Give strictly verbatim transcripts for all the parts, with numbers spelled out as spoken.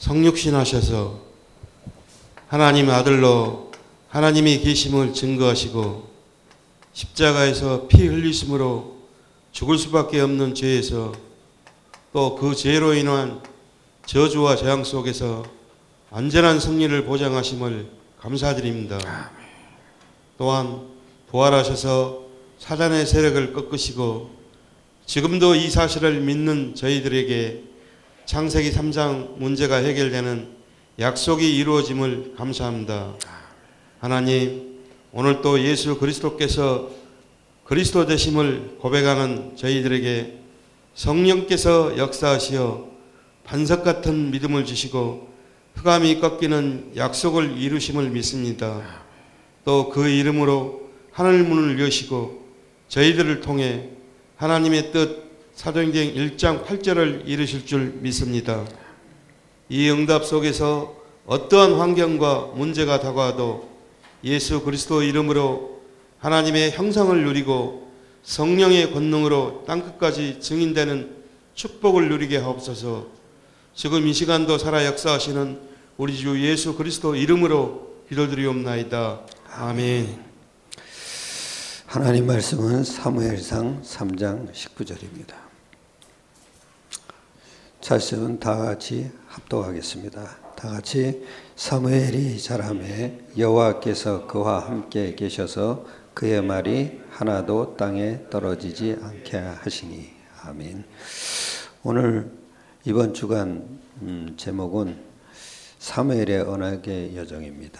성육신하셔서 하나님 아들로 하나님이 계심을 증거하시고 십자가에서 피 흘리심으로 죽을 수밖에 없는 죄에서 또 그 죄로 인한 저주와 재앙 속에서 안전한 승리를 보장하심을 감사드립니다. 또한 부활하셔서 사단의 세력을 꺾으시고 지금도 이 사실을 믿는 저희들에게 창세기 삼 장 문제가 해결되는 약속이 이루어짐을 감사합니다. 하나님, 오늘 또 예수 그리스도께서 그리스도 되심을 고백하는 저희들에게 성령께서 역사하시어 반석 같은 믿음을 주시고 흑암이 꺾이는 약속을 이루심을 믿습니다. 또 그 이름으로 하늘 문을 여시고 저희들을 통해 하나님의 뜻 사도행전 일 장 팔 절을 이루실 줄 믿습니다. 이 응답 속에서 어떠한 환경과 문제가 다가와도 예수 그리스도 이름으로 하나님의 형상을 누리고 성령의 권능으로 땅끝까지 증인되는 축복을 누리게 하옵소서. 지금 이 시간도 살아 역사하시는 우리 주 예수 그리스도 이름으로 기도드리옵나이다. 아멘. 하나님 말씀은 사무엘상 삼 장 십구 절입니다. 말씀은 다 같이 합독하겠습니다. 다 같이 사무엘이 자라매 여호와께서 그와 함께 계셔서 그의 말이 하나도 땅에 떨어지지 않게 하시니. 아멘. 오늘 이번 주간 음, 제목은 사무엘의 언약의 여정입니다.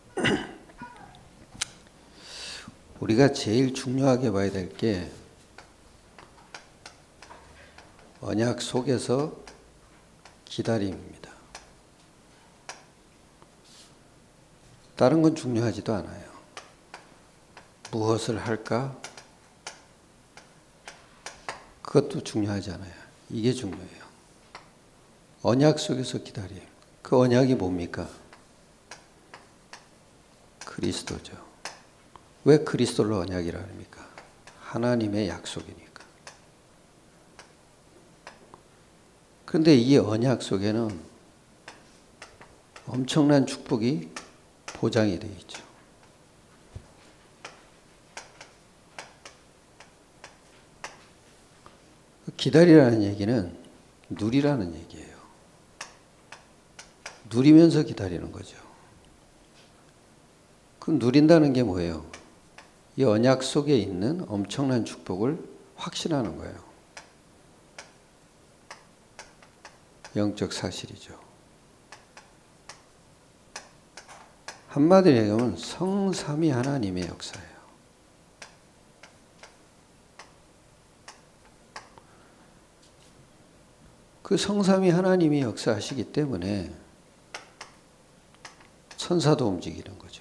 우리가 제일 중요하게 봐야 될 게 언약 속에서 기다림입니다. 다른 건 중요하지도 않아요. 무엇을 할까? 그것도 중요하지 않아요. 이게 중요해요. 언약 속에서 기다림. 그 언약이 뭡니까? 그리스도죠. 왜 그리스도를 언약이라 합니까? 하나님의 약속이니까. 그런데 이 언약 속에는 엄청난 축복이 보장이 되어 있죠. 기다리라는 얘기는 누리라는 얘기예요. 누리면서 기다리는 거죠. 그럼 누린다는 게 뭐예요? 이 언약 속에 있는 엄청난 축복을 확신하는 거예요. 영적 사실이죠. 한마디로 얘기하면 성삼위 하나님의 역사예요. 그 성삼위 하나님이 역사하시기 때문에 천사도 움직이는 거죠.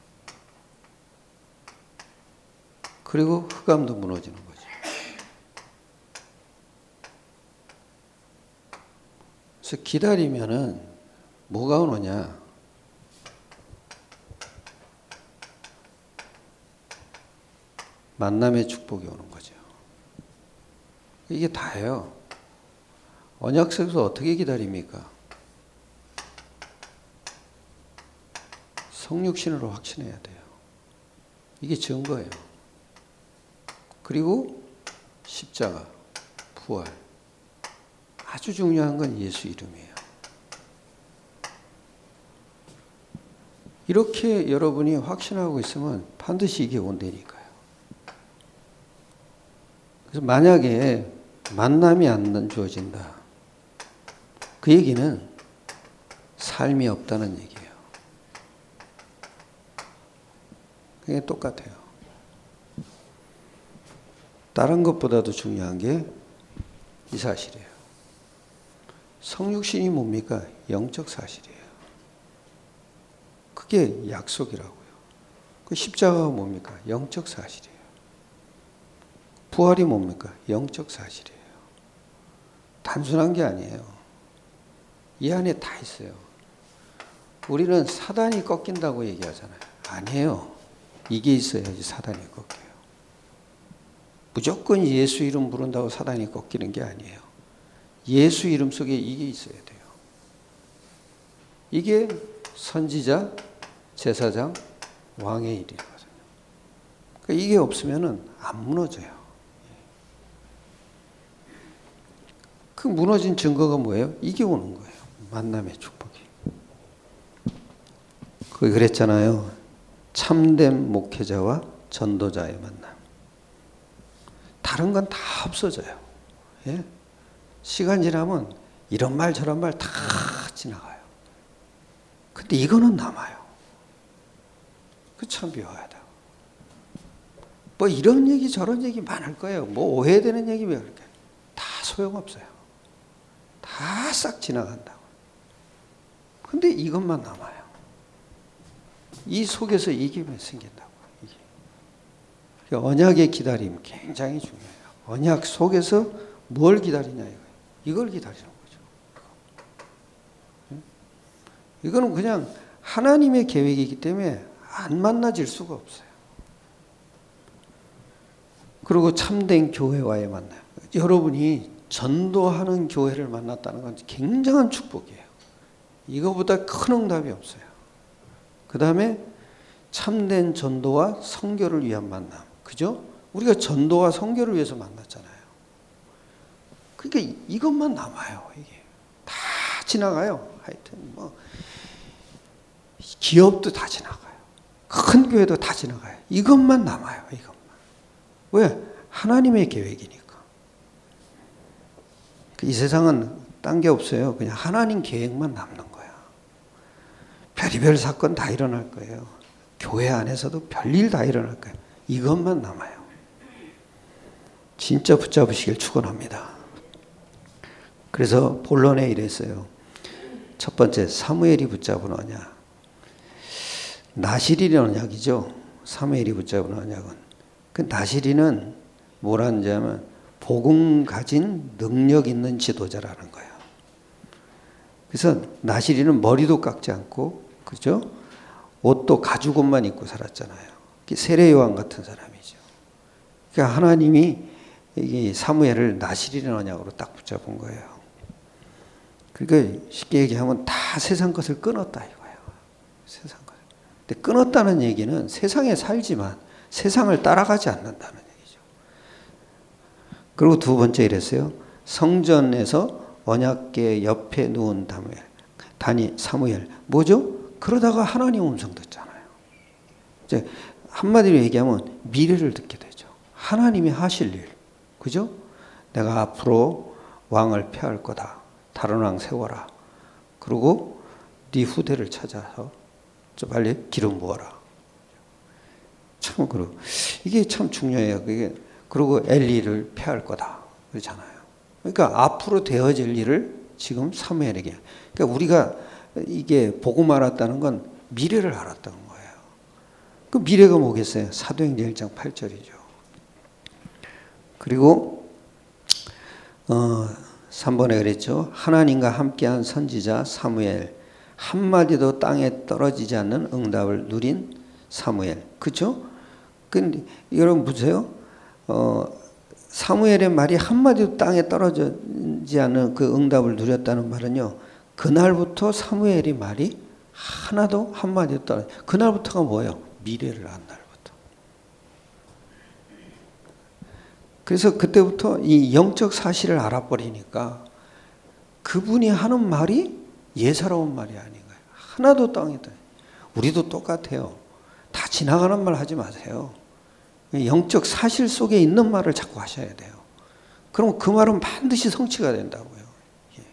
그리고 흑암도 무너지는 거죠. 그래서 기다리면은 뭐가 오느냐? 만남의 축복이 오는 거죠. 이게 다예요. 언약 속에서 어떻게 기다립니까? 성육신으로 확신해야 돼요. 이게 증거예요. 그리고 십자가, 부활. 아주 중요한 건 예수 이름이에요. 이렇게 여러분이 확신하고 있으면 반드시 이게 온다니까요. 그래서 만약에 만남이 안 주어진다. 그 얘기는 삶이 없다는 얘기예요. 그게 똑같아요. 다른 것보다도 중요한 게 이 사실이에요. 성육신이 뭡니까? 영적 사실이에요. 그게 약속이라고요. 그 십자가가 뭡니까? 영적 사실이에요. 부활이 뭡니까? 영적 사실이에요. 단순한 게 아니에요. 이 안에 다 있어요. 우리는 사단이 꺾인다고 얘기하잖아요. 아니에요. 이게 있어야지 사단이 꺾여요. 무조건 예수 이름 부른다고 사단이 꺾이는 게 아니에요. 예수 이름 속에 이게 있어야 돼요. 이게 선지자, 제사장, 왕의 일이거든요. 그러니까 이게 없으면은 안 무너져요. 그 무너진 증거가 뭐예요? 이게 오는 거예요. 만남의 축복이. 그 그랬잖아요. 참된 목회자와 전도자의 만남. 다른 건 다 없어져요. 예? 시간 지나면 이런 말 저런 말 다 지나가요. 근데 이거는 남아요. 그 참 묘하다. 뭐 이런 얘기 저런 얘기 많을 거예요. 뭐 오해되는 얘기 왜 그렇게. 다 소용없어요. 다 싹 지나간다고. 근데 이것만 남아요. 이 속에서 이게 생긴다고. 이게. 언약의 기다림 굉장히 중요해요. 언약 속에서 뭘 기다리냐 이거예요. 이걸 기다리는 거죠. 이거는 그냥 하나님의 계획이기 때문에 안 만나질 수가 없어요. 그리고 참된 교회와의 만남. 여러분이 전도하는 교회를 만났다는 건 굉장한 축복이에요. 이거보다 큰 응답이 없어요. 그 다음에 참된 전도와 선교를 위한 만남. 그죠? 우리가 전도와 선교를 위해서 만났잖아요. 그러니까 이것만 남아요. 이게 다 지나가요. 하여튼 뭐 기업도 다 지나가요. 큰 교회도 다 지나가요. 이것만 남아요. 이것만. 왜? 하나님의 계획이니까. 이 세상은 딴 게 없어요. 그냥 하나님 계획만 남는 거야. 별의별 사건 다 일어날 거예요. 교회 안에서도 별일 다 일어날 거예요. 이것만 남아요. 진짜 붙잡으시길 축원합니다. 그래서 본론에 이랬어요. 첫 번째, 사무엘이 붙잡은 언약. 나실이라는 언약이죠. 사무엘이 붙잡은 언약은. 그 나실이는 뭐라는지 하면 복음 가진 능력 있는 지도자라는 거예요. 그래서 나실이는 머리도 깎지 않고, 그죠? 옷도 가죽 옷만 입고 살았잖아요. 세례요한 같은 사람이죠. 그러니까 하나님이 이 사무엘을 나실이라는 언약으로 딱 붙잡은 거예요. 그러니까 쉽게 얘기하면 다 세상 것을 끊었다 이거예요. 세상 것. 근데 끊었다는 얘기는 세상에 살지만 세상을 따라가지 않는다는 얘기죠. 그리고 두 번째 이랬어요. 성전에서 언약궤 옆에 누운 다무엘, 다니 사무엘. 뭐죠? 그러다가 하나님 음성 듣잖아요. 이제 한마디로 얘기하면 미래를 듣게 되죠. 하나님이 하실 일. 그죠? 내가 앞으로 왕을 폐할 거다. 다른 왕 세워라. 그리고 네 후대를 찾아서 좀 빨리 기름 부어라. 참, 그리고 이게 참 중요해요. 그게 그리고 엘리를 폐할 거다. 그렇잖아요. 그러니까 앞으로 되어질 일을 지금 사무엘에게. 그러니까 우리가 이게 보고 말았다는 건 미래를 알았던 거예요. 그 미래가 뭐겠어요? 사도행전 일 장 팔 절이죠. 그리고 어, 삼 번에 그랬죠. 하나님과 함께한 선지자 사무엘. 한마디도 땅에 떨어지지 않는 응답을 누린 사무엘. 그렇죠? 근데 여러분 보세요. 어, 사무엘의 말이 한마디도 땅에 떨어지지 않는 그 응답을 누렸다는 말은요. 그날부터 사무엘의 말이 하나도 한마디도 떨어져. 그날부터가 뭐예요? 미래를 안 날부터. 그래서 그때부터 이 영적 사실을 알아버리니까 그분이 하는 말이 예사로운 말이 아닌 거예요. 하나도 땅에 떨어져. 우리도 똑같아요. 다 지나가는 말 하지 마세요. 영적 사실 속에 있는 말을 자꾸 하셔야 돼요. 그럼 그 말은 반드시 성취가 된다고요. 예.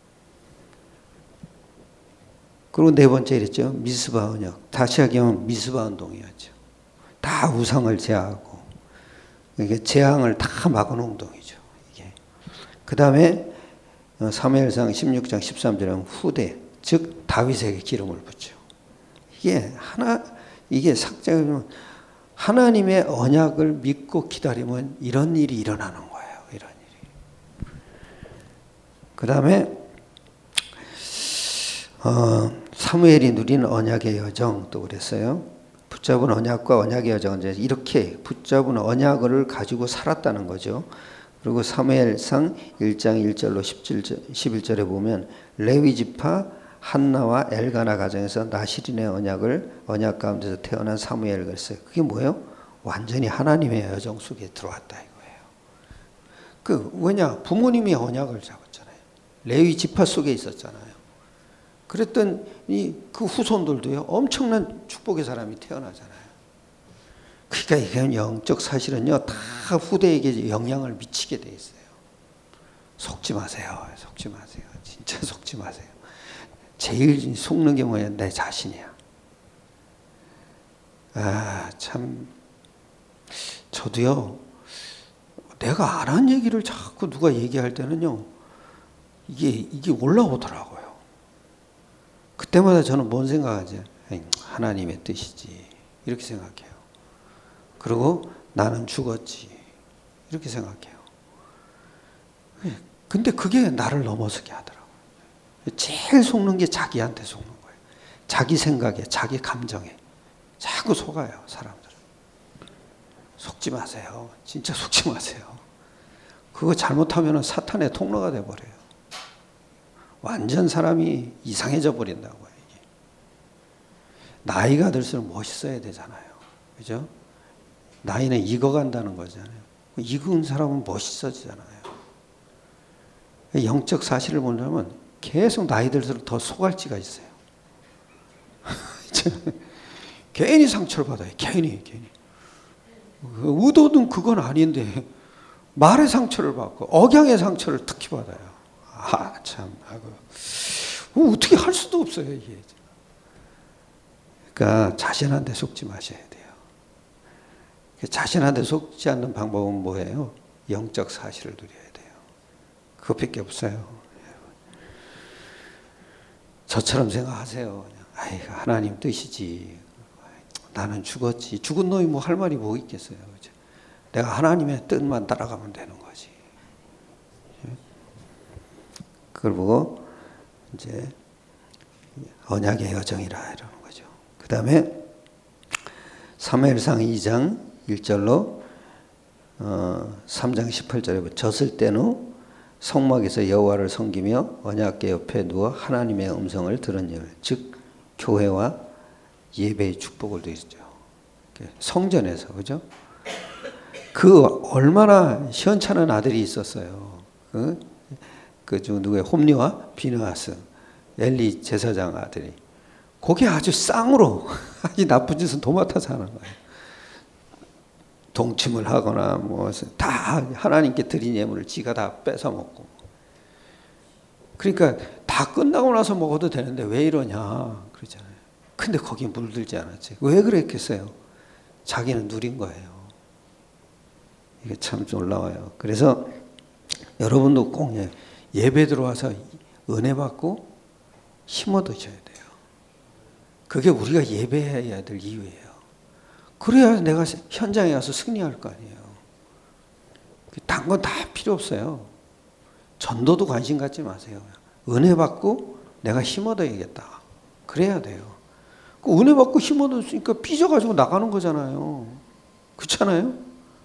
그리고 네 번째 이랬죠. 미스바 언약. 다시 얘기하면 미스바 운동이었죠. 다 우상을 제하고 이게 재앙을 다 막은 운동이죠. 이게. 그 다음에 사무엘상 십육 장 십삼 절에 후대, 즉 다윗에게 기름을 붓죠. 이게 하나 이게 삭제하면 하나님의 언약을 믿고 기다리면 이런 일이 일어나는 거예요. 이런 일이. 그 다음에 어, 사무엘이 누린 언약의 여정 또 그랬어요. 붙잡은 언약과 언약의 여정은 이제 이렇게 붙잡은 언약을 가지고 살았다는 거죠. 그리고 사무엘상 일 장 일 절로 십일 절에 보면 레위 지파 한나와 엘가나 가정에서 나시린의 언약을 언약 가운데서 태어난 사무엘을 그랬어요. 그게 뭐예요? 완전히 하나님의 여정 속에 들어왔다 이거예요. 그 왜냐 부모님이 언약을 잡았잖아요. 레위 지파 속에 있었잖아요. 그랬더니 그 후손들도요 엄청난 축복의 사람이 태어나잖아요. 그러니까 이게 영적 사실은요 다 후대에게 영향을 미치게 돼 있어요. 속지 마세요. 속지 마세요. 진짜 속지 마세요. 제일 속는 게 뭐냐? 내 자신이야. 아, 참 저도요 내가 안 한 얘기를 자꾸 누가 얘기할 때는요 이게 이게 올라오더라고요. 그때마다 저는 뭔 생각하지? 하나님의 뜻이지 이렇게 생각해요. 그리고 나는 죽었지 이렇게 생각해요. 근데 그게 나를 넘어서게 하더라고요. 제일 속는 게 자기한테 속는 거예요. 자기 생각에 자기 감정에 자꾸 속아요. 사람들은. 속지 마세요. 진짜 속지 마세요. 그거 잘못하면 사탄의 통로가 돼버려요. 완전 사람이 이상해져 버린다고요. 이게. 나이가 들수록 멋있어야 되잖아요. 그죠? 나이는 익어간다는 거잖아요. 익은 사람은 멋있어지잖아요. 영적 사실을 보려면 계속 나이 들수록 더 속알지가 있어요. 괜히 상처를 받아요. 괜히, 괜히. 의도는 그건 아닌데 말의 상처를 받고 억양의 상처를 특히 받아요. 아, 참, 아이고. 어떻게 할 수도 없어요, 이게. 그러니까 자신한테 속지 마셔야 돼요. 자신한테 속지 않는 방법은 뭐예요? 영적 사실을 누려야 돼요. 그것밖에 없어요. 저처럼 생각하세요. 아이, 하나님 뜻이지. 나는 죽었지. 죽은 놈이 뭐 할 말이 뭐 있겠어요. 내가 하나님의 뜻만 따라가면 되는 거지. 그걸 보고 이제 언약의 여정이라 이러는 거죠. 그 다음에 사무엘상 이 장 일 절로 어, 삼 장 십팔 절에 젖을 땐 후 성막에서 여호와를 섬기며 언약궤 옆에 누워 하나님의 음성을 들은 일, 즉 교회와 예배의 축복을 드리죠. 성전에서, 그죠? 그 얼마나 시원찮은 아들이 있었어요. 그, 그 누구의 홈리와 비느하스, 엘리 제사장 아들이. 그게 아주 쌍으로 아주 나쁜 짓은 도맡아서 하는 거예요. 동침을 하거나 뭐 다 하나님께 드린 예물을 지가 다 뺏어 먹고. 그러니까 다 끝나고 나서 먹어도 되는데 왜 이러냐 그러잖아요. 근데 거기에 물들지 않았지. 왜 그랬겠어요? 자기는 누린 거예요. 이게 참 놀라워요. 그래서 여러분도 꼭 예배 들어와서 은혜 받고 힘 얻으셔야 돼요. 그게 우리가 예배해야 될 이유예요. 그래야 내가 현장에 가서 승리할 거 아니에요. 딴 건 다 필요 없어요. 전도도 관심 갖지 마세요. 은혜 받고 내가 힘 얻어야겠다. 그래야 돼요. 그 은혜 받고 힘 얻었으니까 삐져가지고 나가는 거잖아요. 그렇잖아요?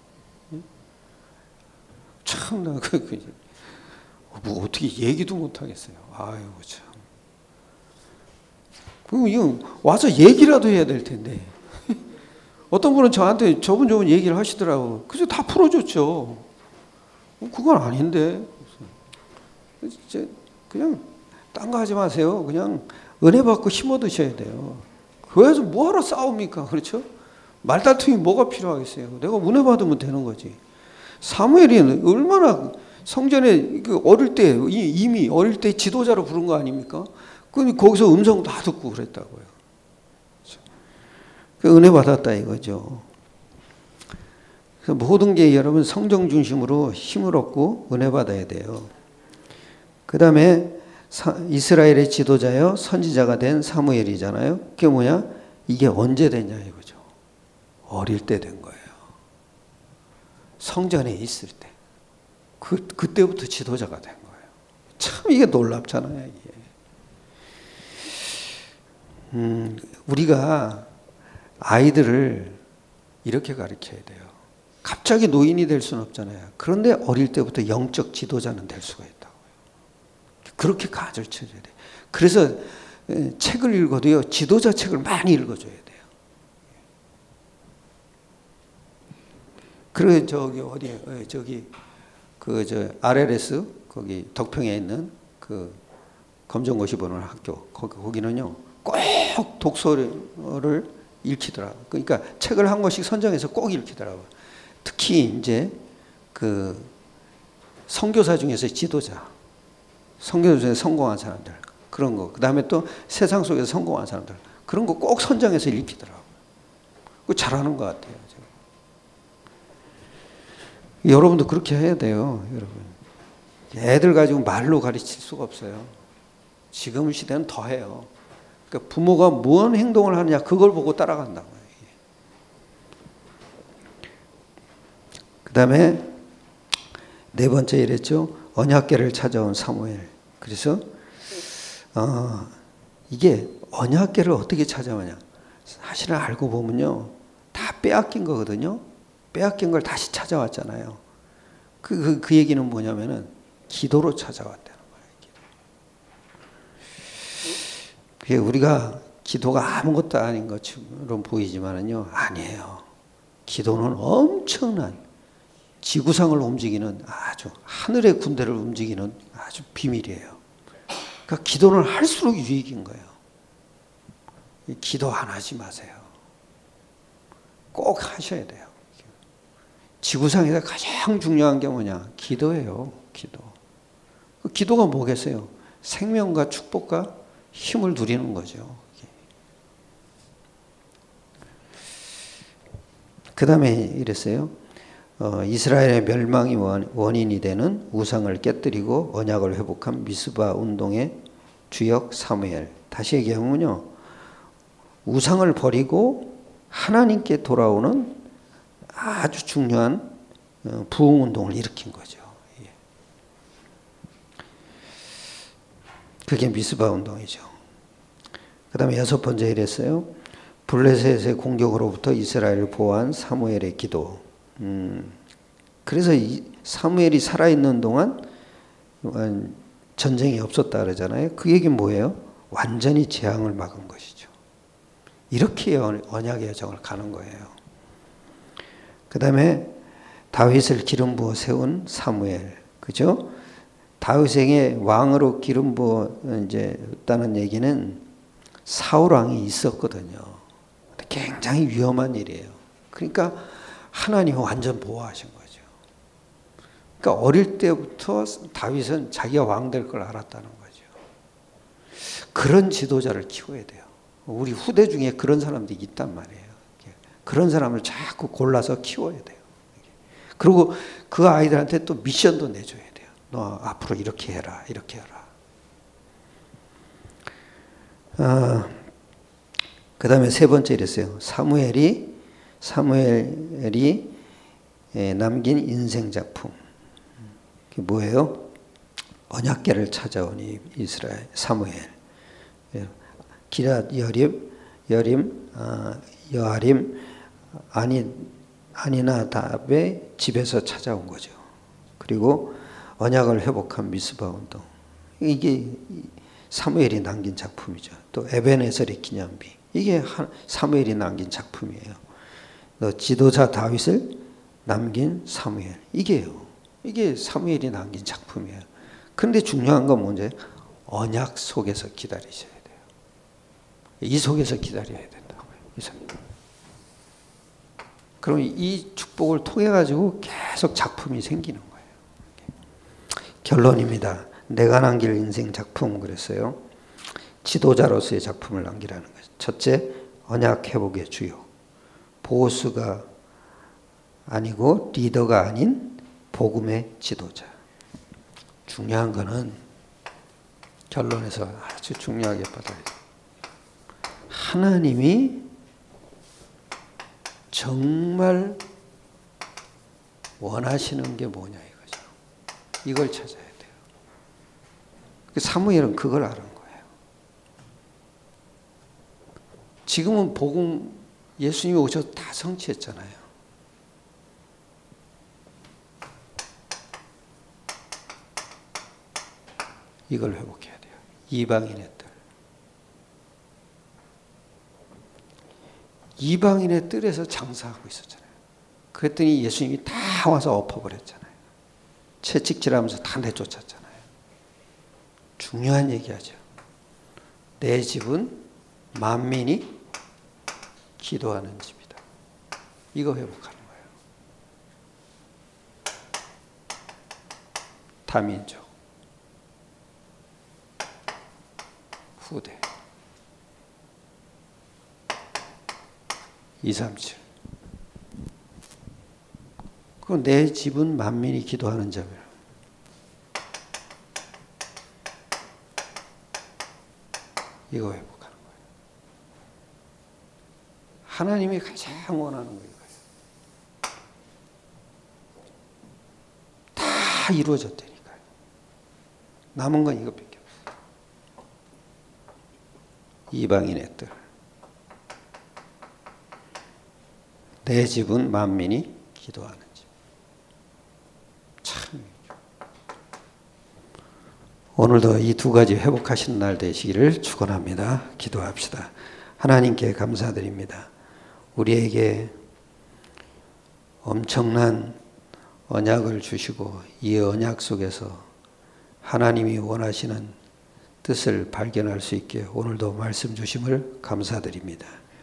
참, 나, 그, 그, 뭐 어떻게 얘기도 못 하겠어요. 아유, 참. 그럼 이거 와서 얘기라도 해야 될 텐데. 어떤 분은 저한테 저분 저분 얘기를 하시더라고. 그래서 다 풀어줬죠. 그건 아닌데. 그냥 딴 거 하지 마세요. 그냥 은혜 받고 힘 얻으셔야 돼요. 그래서 뭐하러 싸웁니까? 그렇죠? 말다툼이 뭐가 필요하겠어요? 내가 은혜 받으면 되는 거지. 사무엘이 얼마나 성전에 어릴 때 이미 어릴 때 지도자로 부른 거 아닙니까? 그 거기서 음성 다 듣고 그랬다고요. 그 은혜 받았다 이거죠. 그래서 모든 게 여러분 성령 중심으로 힘을 얻고 은혜 받아야 돼요. 그 다음에 이스라엘의 지도자여 선지자가 된 사무엘이잖아요. 그게 뭐냐? 이게 언제 됐냐 이거죠. 어릴 때 된 거예요. 성전에 있을 때. 그, 그때부터 지도자가 된 거예요. 참 이게 놀랍잖아요. 이게. 음, 우리가 아이들을 이렇게 가르쳐야 돼요. 갑자기 노인이 될 수는 없잖아요. 그런데 어릴 때부터 영적 지도자는 될 수가 있다고요. 그렇게 가르쳐줘야 돼요. 그래서 책을 읽어도요, 지도자 책을 많이 읽어줘야 돼요. 그리고 저기 어디 저기 그 저 알엘에스 거기 덕평에 있는 그 검정고시 보는 학교 거기 거기는요 꼭 독서를 읽히더라고. 그러니까 책을 한 권씩 선정해서 꼭 읽히더라고. 특히 이제 그 선교사 중에서 지도자, 선교사 중에 성공한 사람들 그런 거. 그 다음에 또 세상 속에서 성공한 사람들 그런 거 꼭 선정해서 읽히더라고. 그 잘하는 것 같아요. 제가. 여러분도 그렇게 해야 돼요, 여러분. 애들 가지고 말로 가르칠 수가 없어요. 지금 시대는 더 해요. 그러니까 부모가 무슨 행동을 하느냐 그걸 보고 따라간다고요. 그 다음에 네 번째 이랬죠. 언약궤를 찾아온 사무엘. 그래서 어, 이게 언약궤를 어떻게 찾아오냐. 사실은 알고 보면요. 다 빼앗긴 거거든요. 빼앗긴 걸 다시 찾아왔잖아요. 그, 그, 그 얘기는 뭐냐면은 기도로 찾아왔다는 거예요. 그게 우리가 기도가 아무것도 아닌 것처럼 보이지만은요. 아니에요. 기도는 엄청난 지구상을 움직이는 아주 하늘의 군대를 움직이는 아주 비밀이에요. 그러니까 기도는 할수록 유익인 거예요. 기도 안 하지 마세요. 꼭 하셔야 돼요. 지구상에서 가장 중요한 게 뭐냐? 기도예요. 기도. 그 기도가 뭐겠어요? 생명과 축복과 힘을 누리는 거죠. 그 다음에 이랬어요. 어, 이스라엘의 멸망이 원, 원인이 되는 우상을 깨뜨리고 언약을 회복한 미스바 운동의 주역 사무엘. 다시 얘기하면요. 우상을 버리고 하나님께 돌아오는 아주 중요한 부흥 운동을 일으킨 거죠. 그게 미스바 운동이죠. 그 다음에 여섯 번째 이랬어요. 블레셋의 공격으로부터 이스라엘을 보호한 사무엘의 기도. 음, 그래서 이 사무엘이 살아있는 동안 전쟁이 없었다 그러잖아요. 그 얘기는 뭐예요? 완전히 재앙을 막은 것이죠. 이렇게 언약의 여정을 가는 거예요. 그 다음에 다윗을 기름 부어 세운 사무엘, 그죠? 다윗에게 왕으로 기름 부어 이제 했다는 얘기는 사울 왕이 있었거든요. 굉장히 위험한 일이에요. 그러니까 하나님이 완전 보호하신 거죠. 그러니까 어릴 때부터 다윗은 자기가 왕 될 걸 알았다는 거죠. 그런 지도자를 키워야 돼요. 우리 후대 중에 그런 사람들이 있단 말이에요. 그런 사람을 자꾸 골라서 키워야 돼요. 그리고 그 아이들한테 또 미션도 내줘야 돼요. 너 앞으로 이렇게 해라, 이렇게 해라. 아, 그 다음에 세 번째 이랬어요. 사무엘이 사무엘이 남긴 인생 작품. 그게 뭐예요? 언약궤를 찾아온 이스라엘 사무엘. 기랏 여림, 여림, 어, 여아림, 아니 아니나답의 집에서 찾아온 거죠. 그리고 언약을 회복한 미스바 운동. 이게 사무엘이 남긴 작품이죠. 또 에벤에셀의 기념비. 이게 사무엘이 남긴 작품이에요. 또 지도자 다윗을 남긴 사무엘. 이게요. 이게 사무엘이 남긴 작품이에요. 그런데 중요한 건 뭔지 언약 속에서 기다리셔야 돼요. 이 속에서 기다려야 된다고요. 이 속. 그럼 이 축복을 통해 가지고 계속 작품이 생기는 거예요. 결론입니다. 내가 남길 인생 작품 그랬어요. 지도자로서의 작품을 남기라는 거죠. 첫째, 언약 회복의 주요. 보수가 아니고 리더가 아닌 복음의 지도자. 중요한 거는 결론에서 아주 중요하게 받아야 돼요. 하나님이 정말 원하시는 게 뭐냐 이거죠. 이걸 찾아야 돼요. 사무엘은 그걸 아는 거예요. 지금은 복음 예수님이 오셔서 다 성취했잖아요. 이걸 회복해야 돼요. 이방인의 딸. 이방인의 뜰에서 장사하고 있었잖아요. 그랬더니 예수님이 다 와서 엎어버렸잖아요. 채찍질하면서 다 내쫓았잖아요. 중요한 얘기하죠. 내 집은 만민이 기도하는 집이다. 이거 회복하는 거예요. 다민족, 후대, 이삼칠. 그 내 집은 만민이 기도하는 집이에요. 이거 회복하는 거예요. 하나님이 가장 원하는 거예요. 다 이루어졌다니까요. 남은 건 이것밖에 없어요. 이방인의 뜰. 내 집은 만민이 기도하는 집. 참. 오늘도 이 두 가지 회복하시는 날 되시기를 축원합니다. 기도합시다. 하나님께 감사드립니다. 우리에게 엄청난 언약을 주시고 이 언약 속에서 하나님이 원하시는 뜻을 발견할 수 있게 오늘도 말씀 주심을 감사드립니다.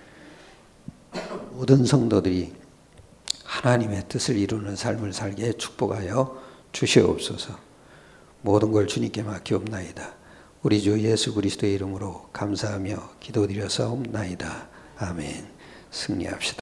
모든 성도들이 하나님의 뜻을 이루는 삶을 살게 축복하여 주시옵소서. 모든 걸 주님께 맡기옵나이다. 우리 주 예수 그리스도의 이름으로 감사하며 기도드려사옵나이다. 아멘. 승리합시다.